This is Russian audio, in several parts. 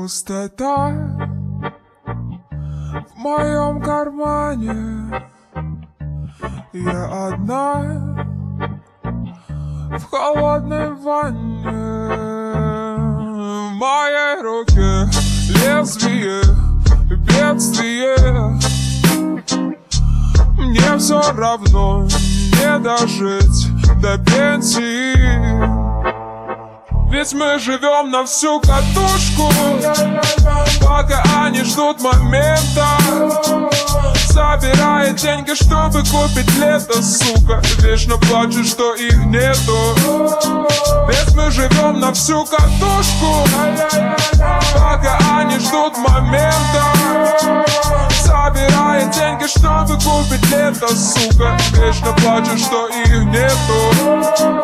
Пустота в моем кармане. Я одна в холодной ванне. В моей руке лезвие, бедствие. Мне все равно не дожить до пенсии. Ведь мы живем на всю катушку, пока они ждут момента. Собирает деньги, чтобы купить лето, сука. Вечно плачут, что их нету. Ведь мы живем на всю катушку, пока они ждут момента. Собирает деньги, чтобы купить лето, сука. Вечно плачут, что их нету.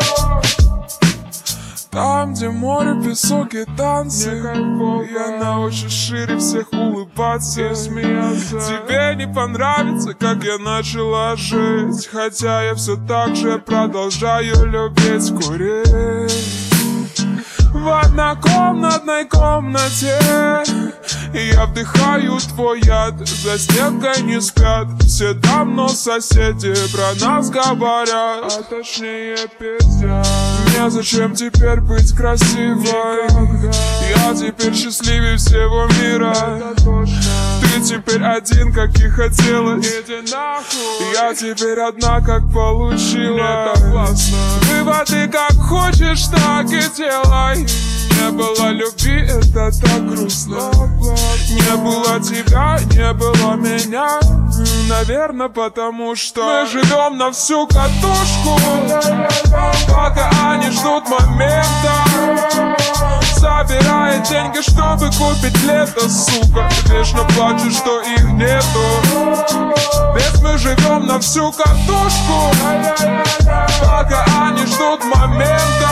Там, где море, песок и танцы, я научусь шире всех улыбаться и смеяться. Тебе не понравится, как я начала жить, хотя я все так же продолжаю любить курить. В однокомнатной комнате я вдыхаю твой яд, за стенкой не спят. Все давно соседи про нас говорят, а точнее пиздят. Незачем теперь быть красивой, я теперь счастливее всего мира. Ты теперь один, как и хотелось, я теперь одна, как получилось. Выводы как хочешь, так и делай. Не было любви, это так грустно. Не было тебя, не было меня. Наверное, потому что мы живем на всю катушку, пока они ждут момента. Собирает деньги, чтобы купить лето, сука. Вечно плачут, что их нету. Ведь мы живем на всю катушку, пока они ждут момента.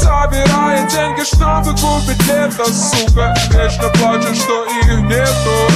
Собирает деньги, чтобы купить лето, сука. Вечно плачут, что их нету.